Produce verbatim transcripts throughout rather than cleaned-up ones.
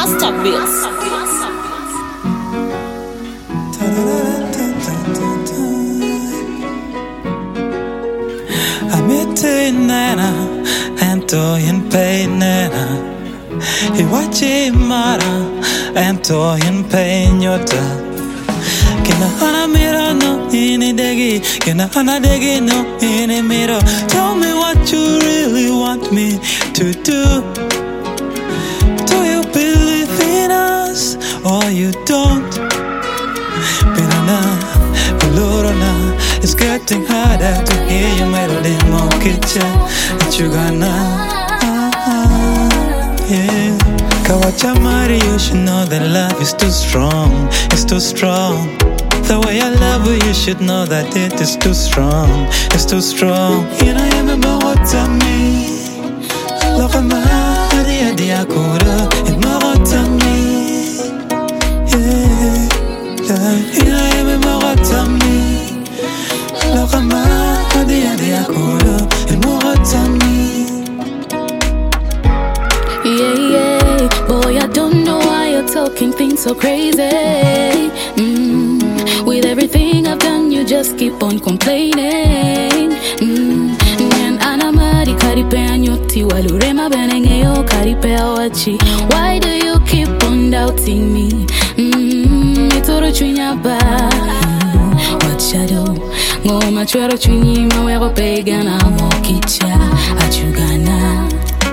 Master Beats. Amite nena, ento in pain nena. Iwachi mara, ento in pain yota. Kina hana mira no ini degi, kina hana degi no ini mira. Tell me what you really want me to do. Do you believe in us or you don't? Pinana, Pilorona, it's getting harder to hear your melody more kitchen that you gonna, yeah. Kawachamari, you should know that love is too strong, it's too strong. The way I love you, you should know that it is too strong, it's too strong. You know, you remember what I mean. Love a man, the idea could it more what I mean. Yeah, yeah. You know, you remember what I mean. Love a man, the idea could it more what I mean. Yeah, yeah. Boy, I don't know why you're talking things so crazy. Mm. With everything I've done, you just keep on complaining. Mm. Nyan anamari karipe anyoti walurema benengeyo karipe awachi. Why do you keep on doubting me? Mm. Itoro chunyaba. What shadow? Ngoma chwero chunyima wego pegana mokicha achugana.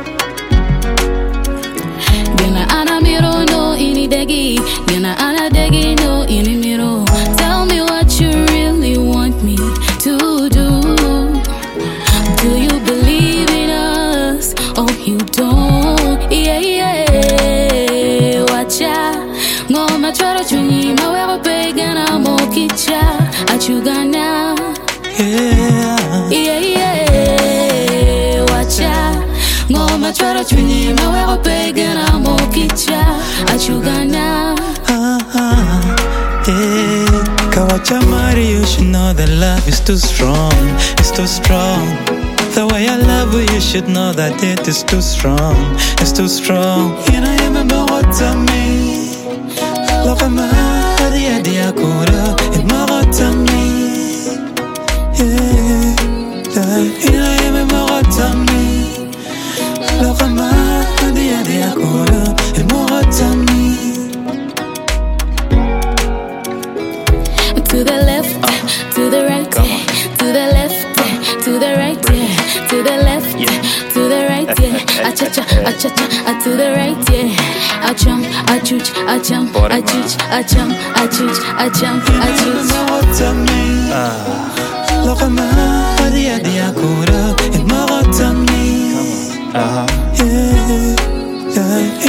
Gena anamiro no ini degi, gena anadegi no ini miro. Tell me what you really want me to do. Do you believe in us or you don't? Yeah, yeah. Wacha ngoma chwaro chunyima wewe pegana mokicha achugana. Yeah, yeah, yeah. Wacha ngoma chwaro chunyima wewe pegana mokicha achugana. ah, ah, yeah. Kawachamari, you should know that love is too strong, it's too strong. The way I love you, you should know that it is too strong, it's too strong. You know, you remember what I mean. Love a man, the idea could it more what I mean. Yeah, yeah. You know, you remember what I mean. Love a man, the idea could it more what I mean. To the left, uh, to the right, yeah. To the left, uh, to the right, yeah. To the left, yeah. To the right, yeah. Acha cha, acha cha, to the right, yeah. Acham, achuch, acham, achuch, acham, achuch, acham, achuch. What I mean, love a man, the idea could it more what I mean. Yeah, yeah.